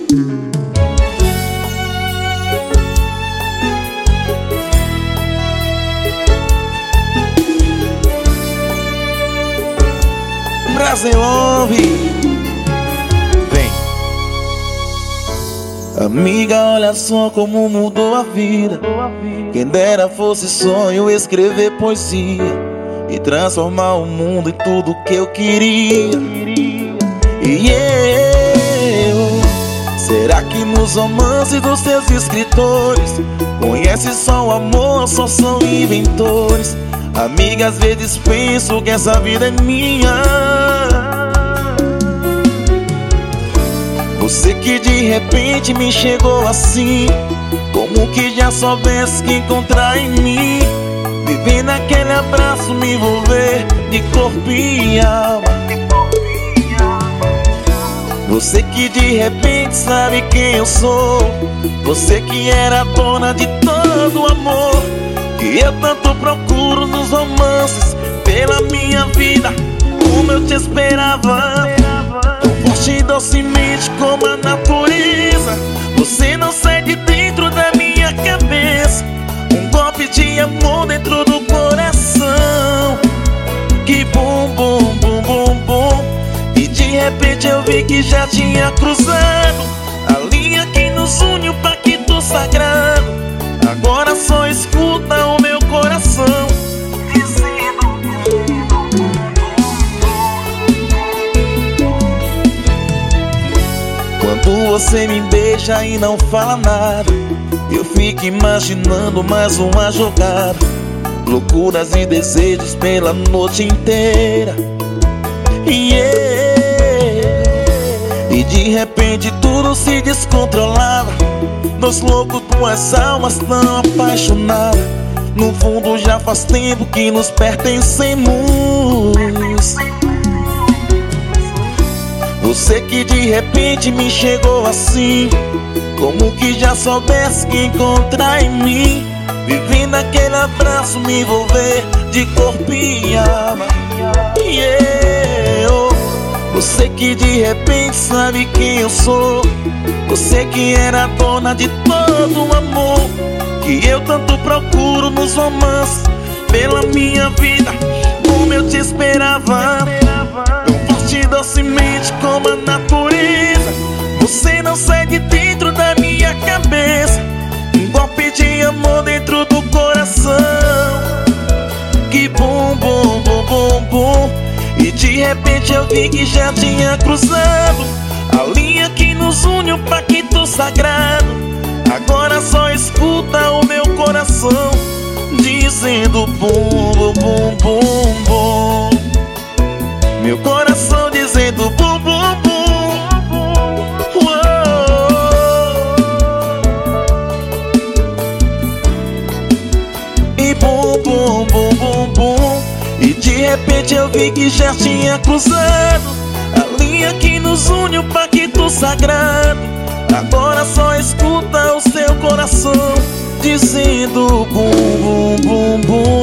Brasil ouve. Vem. Amiga, olha só como mudou a vida. Quem dera fosse sonho escrever poesia e transformar o mundo em tudo que eu queria. E será que nos romances dos seus escritores conhece só o amor, só são inventores? Amiga, às vezes penso que essa vida é minha. Você que de repente me chegou assim, como que já soubesse que encontrar em mim. Viver naquele abraço, me envolver de corpo e alma. Você que de repente sabe quem eu sou. Você que era dona de todo o amor que eu tanto procuro nos romances. Pela minha vida, como eu te esperava, tão forte e docemente como a natureza. Você não sai de dentro da minha cabeça. Um golpe de amor dentro do coração. Que bom, bom, bom, bom, bom. E de repente eu vi que já tinha cruzado a linha que nos une, o pacto sagrado. Agora só escuta o meu coração dizendo: quando você me beija e não fala nada, eu fico imaginando mais uma jogada, loucuras e desejos pela noite inteira. E de repente tudo se descontrolava. Nós loucos, duas almas tão apaixonadas. No fundo já faz tempo que nos pertencemos. Você que de repente me chegou assim, como que já soubesse que encontrar em mim. Vivendo aquele abraço, me envolver de corpo e alma. Você que de repente sabe quem eu sou. Você que era dona de todo o amor que eu tanto procuro nos romances. Pela minha vida, como eu te esperava, tão forte e docemente como a natureza. Você não sai de dentro da minha cabeça. Um golpe de amor dentro do coração. Que bom, bom, bom, bom, bom. E de repente eu vi que já tinha cruzado a linha que nos une, o pacto sagrado. Agora só escuta o meu coração dizendo bum, bum, bum, bum, bum. Meu coração dizendo bum, bum, bum. E bum, bum, bum, bum, bum. E de repente eu vi que já tinha cruzado a linha que nos une, o pacto sagrado. Agora só escuta o seu coração dizendo bum, bum, bum, bum.